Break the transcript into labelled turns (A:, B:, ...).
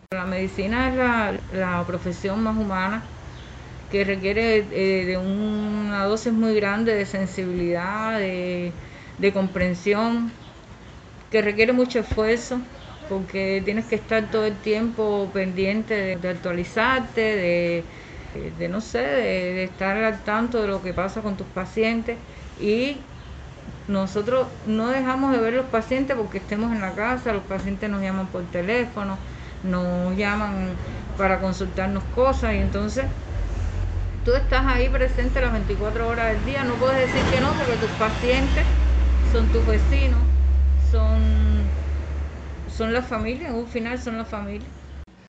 A: La medicina es la profesión más humana que requiere de una dosis muy grande de sensibilidad, de comprensión, que requiere mucho esfuerzo, porque tienes que estar todo el tiempo pendiente de actualizarte, no sé, de estar al tanto de lo que pasa con tus pacientes. Y nosotros no dejamos de ver los pacientes porque estemos en la casa, los pacientes nos llaman por teléfono, nos llaman para consultarnos cosas, y entonces tú estás ahí presente las 24 horas del día. No puedes decir que no, porque tus pacientes son tus vecinos, son la familia, en un final son la familia.